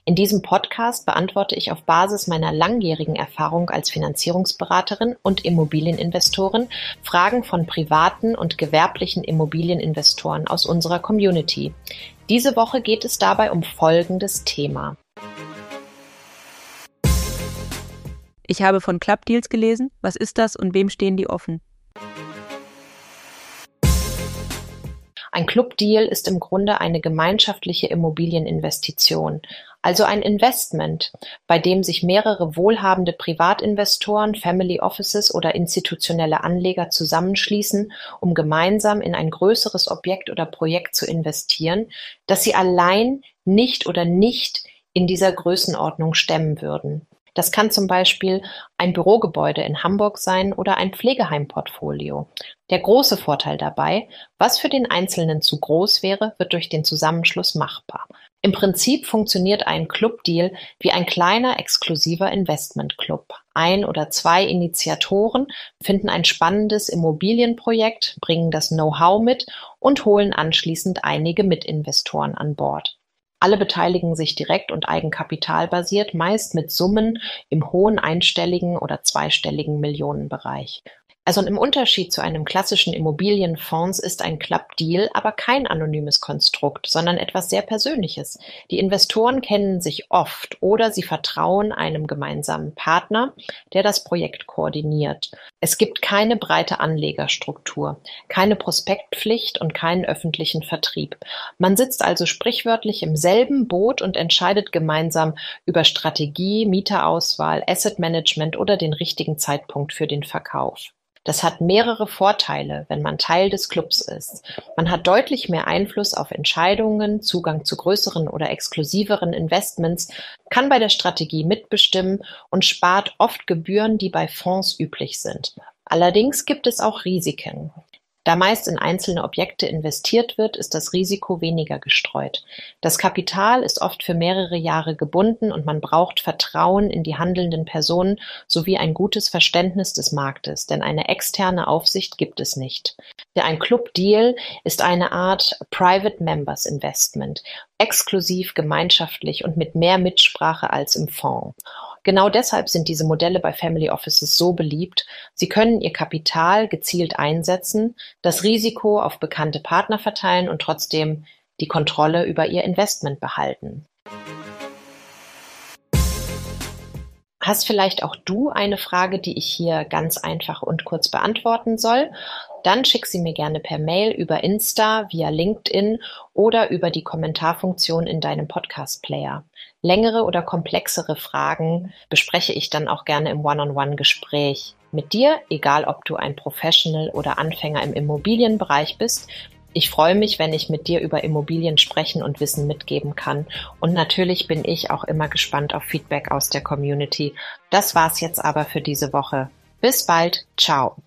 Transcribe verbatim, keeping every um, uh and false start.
In diesem Podcast beantworte ich auf Basis meiner langjährigen Erfahrung als Finanzierungsberaterin und Immobilieninvestorin Fragen von privaten und gewerblichen Immobilieninvestoren aus unserer Community. Diese Woche geht es dabei um folgendes Thema. Ich habe von Club Deals gelesen. Was ist das und wem stehen die offen? Ein Club-Deal ist im Grunde eine gemeinschaftliche Immobilieninvestition, also ein Investment, bei dem sich mehrere wohlhabende Privatinvestoren, Family Offices oder institutionelle Anleger zusammenschließen, um gemeinsam in ein größeres Objekt oder Projekt zu investieren, das sie allein nicht oder nicht in dieser Größenordnung stemmen würden. Das kann zum Beispiel ein Bürogebäude in Hamburg sein oder ein Pflegeheimportfolio. Der große Vorteil dabei: was für den Einzelnen zu groß wäre, wird durch den Zusammenschluss machbar. Im Prinzip funktioniert ein Club-Deal wie ein kleiner, exklusiver Investmentclub. Ein oder zwei Initiatoren finden ein spannendes Immobilienprojekt, bringen das Know-how mit und holen anschließend einige Mitinvestoren an Bord. Alle beteiligen sich direkt und eigenkapitalbasiert, meist mit Summen im hohen einstelligen oder zweistelligen Millionenbereich. Also im Unterschied zu einem klassischen Immobilienfonds ist ein Club-Deal aber kein anonymes Konstrukt, sondern etwas sehr Persönliches. Die Investoren kennen sich oft oder sie vertrauen einem gemeinsamen Partner, der das Projekt koordiniert. Es gibt keine breite Anlegerstruktur, keine Prospektpflicht und keinen öffentlichen Vertrieb. Man sitzt also sprichwörtlich im selben Boot und entscheidet gemeinsam über Strategie, Mieterauswahl, Assetmanagement oder den richtigen Zeitpunkt für den Verkauf. Das hat mehrere Vorteile, wenn man Teil des Clubs ist. Man hat deutlich mehr Einfluss auf Entscheidungen, Zugang zu größeren oder exklusiveren Investments, kann bei der Strategie mitbestimmen und spart oft Gebühren, die bei Fonds üblich sind. Allerdings gibt es auch Risiken. Da meist in einzelne Objekte investiert wird, ist das Risiko weniger gestreut. Das Kapital ist oft für mehrere Jahre gebunden und man braucht Vertrauen in die handelnden Personen sowie ein gutes Verständnis des Marktes, denn eine externe Aufsicht gibt es nicht. Ein Club-Deal ist eine Art Private Members Investment, exklusiv, gemeinschaftlich und mit mehr Mitsprache als im Fonds. Genau deshalb sind diese Modelle bei Family Offices so beliebt. Sie können ihr Kapital gezielt einsetzen, das Risiko auf bekannte Partner verteilen und trotzdem die Kontrolle über ihr Investment behalten. Hast vielleicht auch du eine Frage, die ich hier ganz einfach und kurz beantworten soll? Dann schick sie mir gerne per Mail, über Insta, via LinkedIn oder über die Kommentarfunktion in deinem Podcast-Player. Längere oder komplexere Fragen bespreche ich dann auch gerne im One-on-One-Gespräch mit dir, egal ob du ein Professional oder Anfänger im Immobilienbereich bist. Ich freue mich, wenn ich mit dir über Immobilien sprechen und Wissen mitgeben kann. Und natürlich bin ich auch immer gespannt auf Feedback aus der Community. Das war's jetzt aber für diese Woche. Bis bald. Ciao.